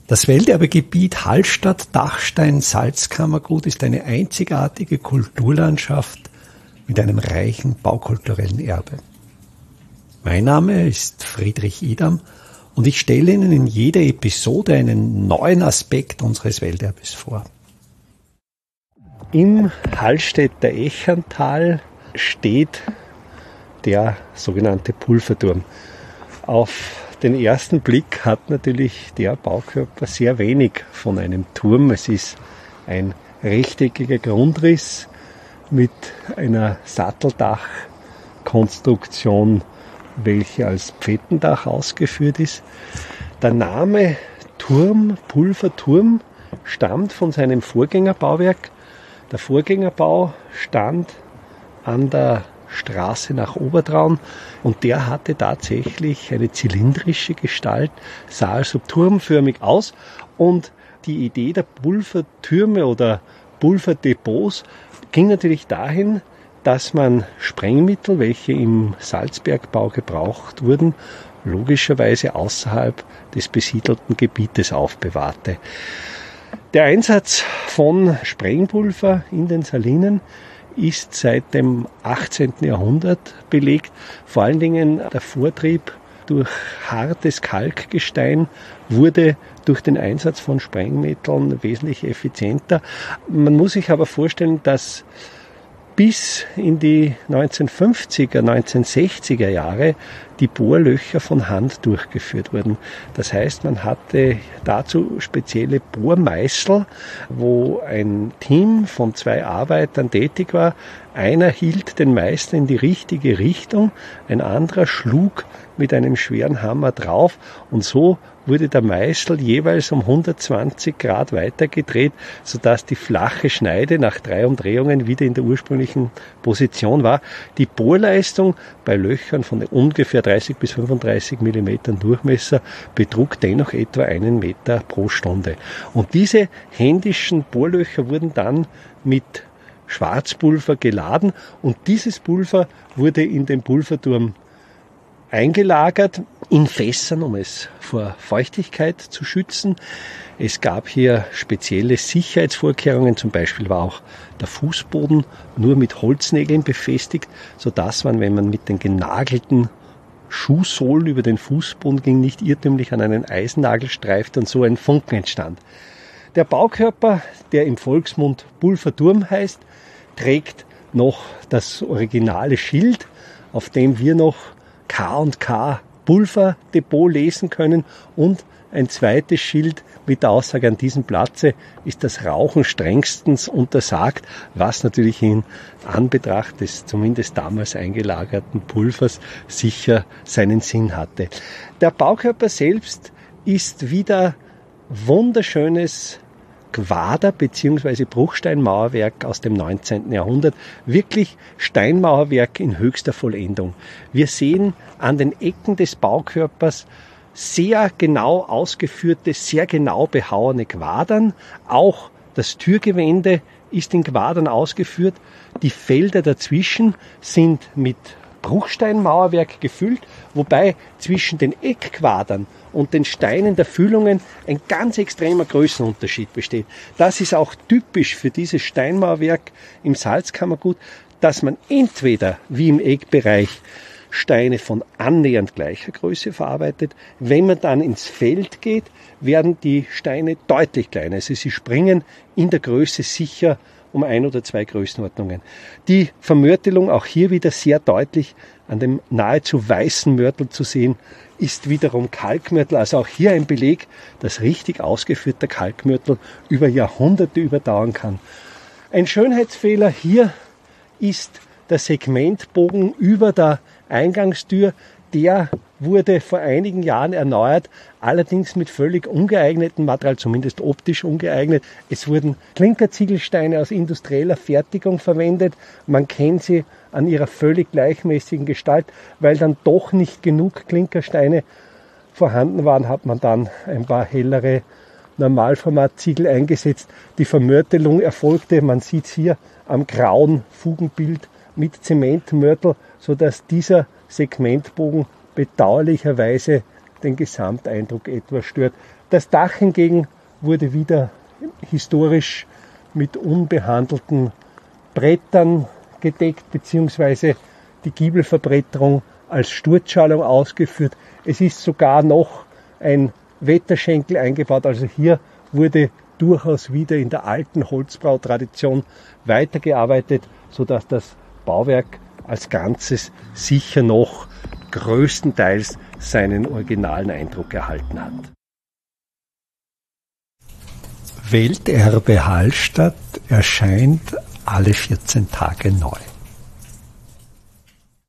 Das Welterbegebiet Hallstatt-Dachstein-Salzkammergut ist eine einzigartige Kulturlandschaft mit einem reichen baukulturellen Erbe. Mein Name ist Friedrich Idam und ich stelle Ihnen in jeder Episode einen neuen Aspekt unseres Welterbes vor. Im Hallstätter Echental steht der sogenannte Pulverturm. Auf den ersten Blick hat natürlich der Baukörper sehr wenig von einem Turm. Es ist ein rechteckiger Grundriss mit einer Satteldachkonstruktion, welche als Pfettendach ausgeführt ist. Der Name Turm, Pulverturm, stammt von seinem Vorgängerbauwerk. Der Vorgängerbau stand an der Straße nach Obertraun und der hatte tatsächlich eine zylindrische Gestalt, sah also turmförmig aus, und die Idee der Pulvertürme oder Pulverdepots ging natürlich dahin, dass man Sprengmittel, welche im Salzbergbau gebraucht wurden, logischerweise außerhalb des besiedelten Gebietes aufbewahrte. Der Einsatz von Sprengpulver in den Salinen ist seit dem 18. Jahrhundert belegt. Vor allen Dingen der Vortrieb durch hartes Kalkgestein wurde durch den Einsatz von Sprengmitteln wesentlich effizienter. Man muss sich aber vorstellen, dass bis in die 1950er, 1960er Jahre die Bohrlöcher von Hand durchgeführt wurden. Das heißt, man hatte dazu spezielle Bohrmeißel, wo ein Team von 2 Arbeitern tätig war. Einer hielt den Meißel in die richtige Richtung, ein anderer schlug mit einem schweren Hammer drauf, und so wurde der Meißel jeweils um 120 Grad weitergedreht, sodass die flache Schneide nach 3 Umdrehungen wieder in der ursprünglichen Position war. Die Bohrleistung bei Löchern von ungefähr 30 bis 35 Millimetern Durchmesser betrug dennoch etwa 1 Meter pro Stunde. Und diese händischen Bohrlöcher wurden dann mit Schwarzpulver geladen, und dieses Pulver wurde in den Pulverturm eingelagert in Fässern, um es vor Feuchtigkeit zu schützen. Es gab hier spezielle Sicherheitsvorkehrungen, zum Beispiel war auch der Fußboden nur mit Holznägeln befestigt, sodass man, wenn man mit den genagelten Schuhsohlen über den Fußboden ging, nicht irrtümlich an einen Eisennagel streifte und so ein Funken entstand. Der Baukörper, der im Volksmund Pulverturm heißt, trägt noch das originale Schild, auf dem wir noch K&K Pulverdepot lesen können, und ein zweites Schild mit der Aussage: an diesem Platze ist das Rauchen strengstens untersagt, was natürlich in Anbetracht des zumindest damals eingelagerten Pulvers sicher seinen Sinn hatte. Der Baukörper selbst ist wieder wunderschönes Quader- bzw. Bruchsteinmauerwerk aus dem 19. Jahrhundert. Wirklich Steinmauerwerk in höchster Vollendung. Wir sehen an den Ecken des Baukörpers sehr genau ausgeführte, sehr genau behauene Quadern. Auch das Türgewände ist in Quadern ausgeführt. Die Felder dazwischen sind mit Bruchsteinmauerwerk gefüllt, wobei zwischen den Eckquadern und den Steinen der Füllungen ein ganz extremer Größenunterschied besteht. Das ist auch typisch für dieses Steinmauerwerk im Salzkammergut, dass man entweder, wie im Eckbereich, Steine von annähernd gleicher Größe verarbeitet. Wenn man dann ins Feld geht, werden die Steine deutlich kleiner. Also sie springen in der Größe sicher um 1 oder 2 Größenordnungen. Die Vermörtelung, auch hier wieder sehr deutlich an dem nahezu weißen Mörtel zu sehen, ist wiederum Kalkmörtel. Also auch hier ein Beleg, dass richtig ausgeführter Kalkmörtel über Jahrhunderte überdauern kann. Ein Schönheitsfehler hier ist der Segmentbogen über der Eingangstür. Der wurde vor einigen Jahren erneuert, allerdings mit völlig ungeeignetem Material, zumindest optisch ungeeignet. Es wurden Klinkerziegelsteine aus industrieller Fertigung verwendet. Man kennt sie an ihrer völlig gleichmäßigen Gestalt. Weil dann doch nicht genug Klinkersteine vorhanden waren, hat man dann ein paar hellere Normalformatziegel eingesetzt. Die Vermörtelung erfolgte, man sieht es hier am grauen Fugenbild, mit Zementmörtel, sodass dieser Segmentbogen bedauerlicherweise den Gesamteindruck etwas stört. Das Dach hingegen wurde wieder historisch mit unbehandelten Brettern gedeckt, beziehungsweise die Giebelverbretterung als Sturzschalung ausgeführt. Es ist sogar noch ein Wetterschenkel eingebaut, also hier wurde durchaus wieder in der alten Holzbautradition weitergearbeitet, sodass das Bauwerk als Ganzes sicher noch größtenteils seinen originalen Eindruck erhalten hat. Welterbe Hallstatt erscheint alle 14 Tage neu.